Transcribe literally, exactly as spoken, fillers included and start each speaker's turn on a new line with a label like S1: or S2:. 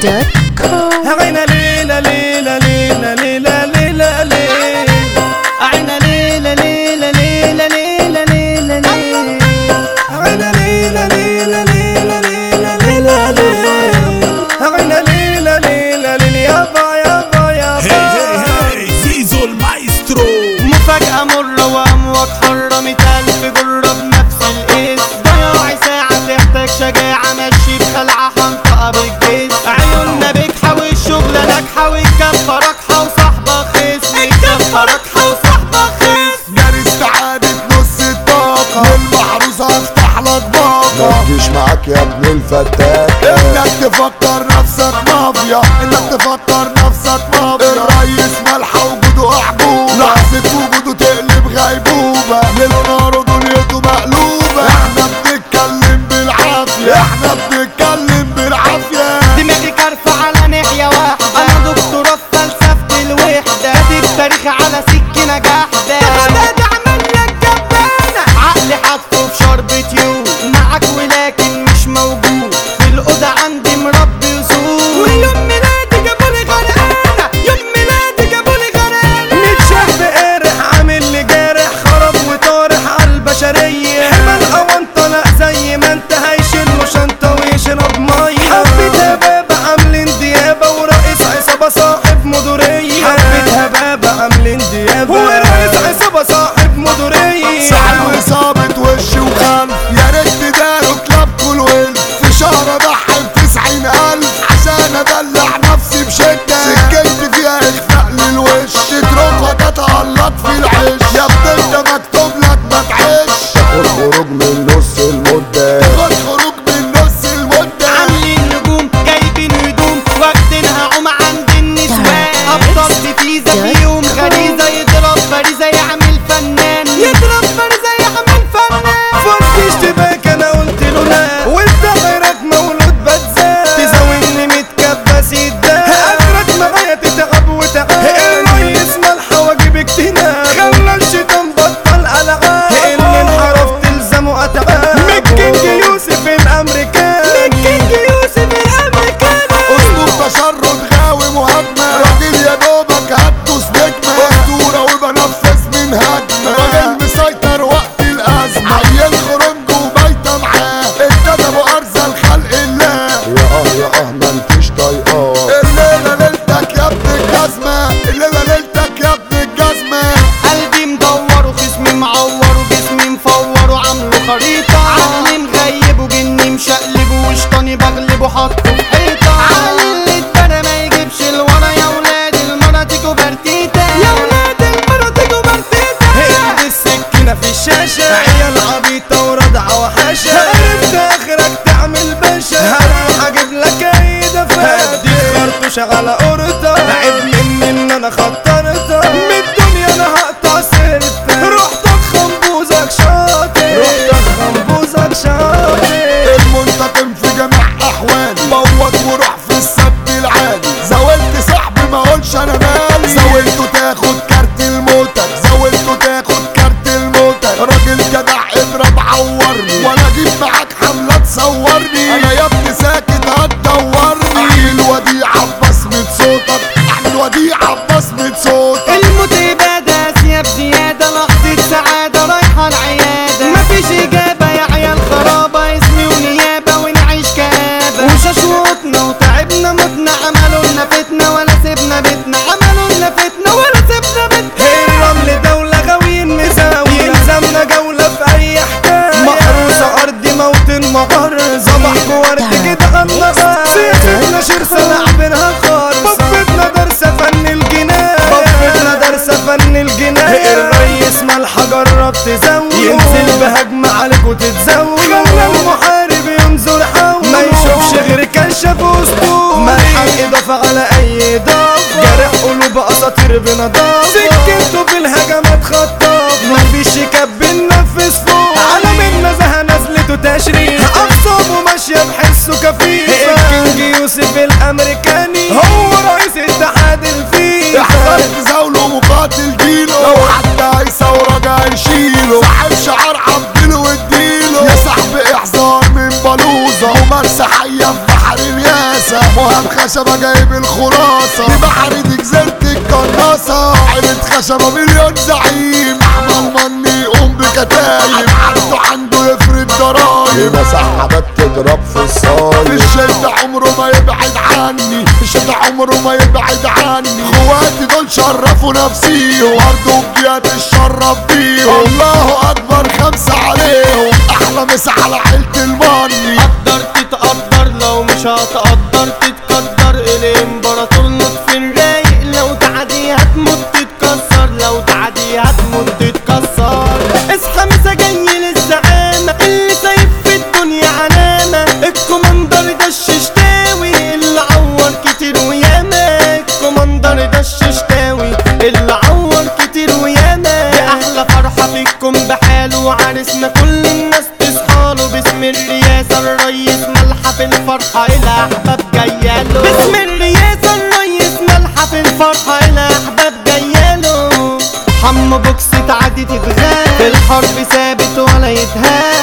S1: دوت كوم.
S2: عينا ليلة ليلة ليلة ليلة ليلة ليلة عينا ليلة ليلة ليلة ليلة ليلة ليلة عينا ليلة ليلة ليلة ليلة ليلة ليلة عينا ليلة ليلة ليلة يابا يابا يابا
S3: زيزو المايسترو.
S2: مفاجأة مرة وأمواج حرة مية ألف جرة بنفس الاسم. ضياع ساعة تحتاج شجاعة مشي بخلعة حنطقة بالجيش. عيوننا بجحة والشغلة ناجحة والكفة راكحة وصاحبة خصم. الكفة راكحة وصاحبة خصم.
S4: جاري استعادة نص الطاقة للمحروسة افتح لك باقة. متجيش معاك يا ابن الفتاكة انك تفكر نفسك مافيا، انك تفكر نفسك مافيا. الريس ملحة وجوده احبوبة، لحظة وجوده تقلب غيبوبة. ليله ناره دنيته مقلوبة. احنا بنتكلم بالعافية، احنا بنتكلم بالعافية.
S2: دماغي كارفة على ناحية واحدة. أنا دكتورة في فلسفة الوحدة. كاتب تاريخي على سكينة جاحدة. ده عملنا الجبانة. عقلي حاطه في شربة يوم. معاك ولكن مش موجود. في الأوضة عندي مربي وسود. ويوم ميلادي جابولي غرقانة. يوم ميلادي جابولي غرقانة. متشاف بقارح عامل لي جارح. خرب وطارح عالبشرية. حمل أونطة لأ زي ما انت هيشيل له شنطة ويشرب مية. حبيتها بابا عاملين ديابة ورئيس عصابة صاحب مدورية. حبيتها بابا عاملين ديابة ورئيس عصابة صاحب مدورية.
S4: سحل وإصابة وش وخلف، يا ريت تداروا كلاب كل ولف. في شهر أضحي بتسعين ألف عشان أدلع نفسي بشدة. سكنت فيها إخفاء للوش، تتركها تتغلط في العيش. يا ابني انت مكتوب لك ما تعيش. تاخد خروج من نص المدة، تاخد خروج من نص المدة.
S2: عاملين نجوم جايبين هدوم واخدينها عم عند النسوان. أبطال تفيزة فيهم غريزة. يضرب فريزة يعمل فنان. يضرب فريزة يعمل فنان. فركش تباك أنا قلت له لا. وانت غيرك مولود بتزاد. تزاولني متكبس يداك. آخرك معايا تتعب وتعب. الريس ملحة واجبك تنام. خلى الشيطان بطل ألعاب. اللي انحرف تلزمه أتعاب. ميكينج يوسف الأمريكان. ميكينج يوسف الأمريكان.
S4: أسلوب تشرد غاوي مهاجمة. راجل يا دوبك هتدوس نجمة. أسطورة وبنفذ من هجمة. راجل مسيطر وقت الأزمة. عيل خرنج وبايتة معاه. انت ده ابو أرزل خلق الله. يا اه يا اه ما انتش طايقاه. الليلة ليلتك يا ابن الجزمة. الليلة ليلتك يا ابن الجزمة.
S2: قلبي مدور وخصمي معور وجسمي مفور وعامله خريطة. عقلي مغيب وجني مشقلب وشطاني بغلب وحطه في حيطة. عقلي اتبنى ما يجيبش الورا. يا ولاد المراتيك وبرتيتا. يا ولاد المراتيك وبرتيتا. هدي السكينة في الشاشة. عيال عبيطة ورضعة وحاشة. عرفت اخرك تعمل باشا. هروح اجيب لك اي دفاتر. هدي خرطوش على قرطة. عيب مني ان انا خطرتها. من الدنيا انا هقطع سيرتك. رحت خنبوزك شاطر. رحت خنبوزك شاطر.
S4: المنتقم في جميع احوالي. موت وروح في السد العالي. زاولت صاحبي ما اقولش انا مالي. زاولته تاخد كارت الموتك. زاولته تاخد كارت الموتك. راجل جدع اضرب عورني. وانا اجيب معاك حملة تصورني. انا يا ابني ساكت هتدورني. اعمل وديعة ببصمة صوتك. اعمل وديعة ببصمة صوتك.
S2: الموت إبادة ثياب زيادة. لحظة سعادة رايحة العيادة. مفيش إجابة يا عيال خرابة. اسمي ونيابة ونعيش كآبة. وششوطنا وتعبنا متنا. عملوا لنا فتنة ولا سيبنا بيتنا. عملوا لنا فتنة ولا سيبنا بيتنا. الرمل دولة غاويين مساوي. يلزمنا جولة في أي حكاية. محروسة أرضي موطن مقر. صباحكوا ورد كده غنغار. سيفتنا شرسة لعبنها خالص. بفتنا درسة فن الجنان. بفتنا درسة فن الجنان. الريس ملحة جرب تزاول. ينزل بهجمة عليك وتتزاول. خلى المحارب ينظر حول. ما يشوفش غير كشف وسطول. ملحة إضافة على أي إضافة. جارح قلوب أساطير بنضافة. سكته في الهجمات خطاف. مفيش كاب بننفذ فوق. على من نزهة نزلته تشريف. أقصابه ماشية بحسه كفيف. الكينج يوسف الأمريكاني. هو رئيس اتحاد الفيفا.
S4: احذر تزاوله مقاتل جيله. لو حتى هيثورة جاي يشيله. صاحب شعار عبدله واديله. يا صاحبي احذر من بلوزة. ومرسى حية بحر الياسة مهاب خشبة جايب الخلاصة دي بحر دي جزيرة القناصة عيلة خشبة مليون زعيم احمد مني يقوم بكتايب عنده عنده يفرد ضرايب مسحبات تضرب في الصايب في الشدة عمره ما يبعد عني في الشدة عمره ما يبعد عني خواتي دول شرفوا نفسيهم برضه بجيات الشرف بيهم الله اكبر خمسة عليهم احلى مسا على عيلة الماني
S2: قدر تتقدر لو مش هتقدر تتقدر الامبراطور لطفي الرايق لو تعدي هتموت تتكسر لو تعدي هتموت تتكسر اصحى مسا جاي للزعامة اللي سايب في الدنيا علامة الكوماندر ده الششتاوي اللي عور كتير وياما الكوماندر ده الششتاوي اللي عور كتير وياما دي احلى فرحة فيكم بحاله وعرسنا كل الناس تصحاله باسم الرئاسة الريس ملحة في الفرحة الاحباب جاياله باسم الرئاسة الريس ملحة في الفرحة الاحباب جاياله حمو بوكس تعدي تتغاب في الحرب ثابت ولا يتهاب